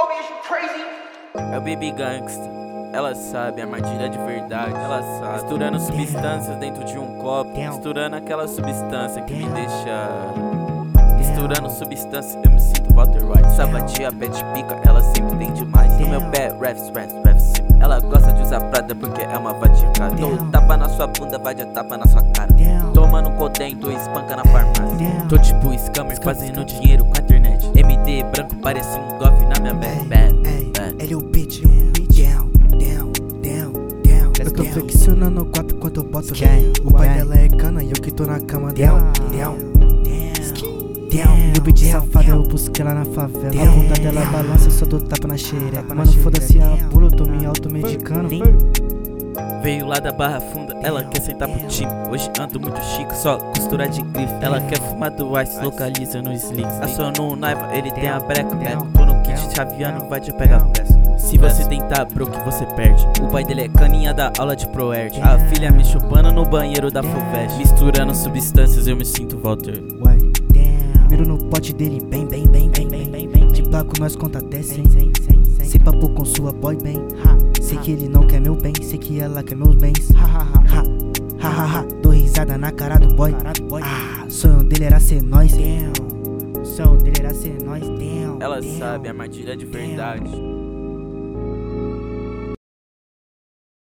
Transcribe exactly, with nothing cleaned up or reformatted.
told me, is you crazy? É o Baby Gangsta, ela sabe, a armadilha de verdade, ela sabe. Misturando substâncias dentro de um copo, misturando aquela substância que me deixa. Misturando substâncias, eu me sinto Walter White. Sabatia, pet pica, ela sempre tem demais. No meu pé, refs, refs, refs. Ela gosta de usar prata porque é uma vadia cara. Dou tapa na sua bunda, vai de tapa na sua cara. Tomando codein, tô espanca na farmácia. Tô tipo scammer, fazendo dinheiro com a internet. M D branco, parece um gov na minha bad, bad, bad. Ele é o beat, down, down, down, down. Eu tô flexionando o guapo quando eu boto ré. O pai dela é cana e eu que tô na cama dela. Down, down. E o beat safado eu busquei lá na favela. A bunda dela balança, só dou tapa na xereca. Mano, foda-se a bula, eu tô me automedicando. Veio lá da Barra Funda, ela quer sentar pro time. Hoje ando muito chique, só costura de grife. Ela quer fumar do ice, localiza no slick. Acionou o Naiva, ele tem a breca, breca. Tô no kit chaveando, vai te pegar peça. Se você tentar broke, você perde. O pai dele é caninha da aula de Proerd. A filha me chupando no banheiro da Fuvest. Misturando substâncias, eu me sinto Walter. Miro no pote dele bem, bem, bem, bem, bem, bem, bem. De placo nós conta até cem. Sem papo com sua boy bem. Sei que ele não quer meu bem, sei que ela quer meus bens. Ha ha ha ha ha ha. Dou risada na cara do boy. Ah, sonho dele era ser nós. O sonho dele era ser nós. Ela sabe, a armadilha de verdade.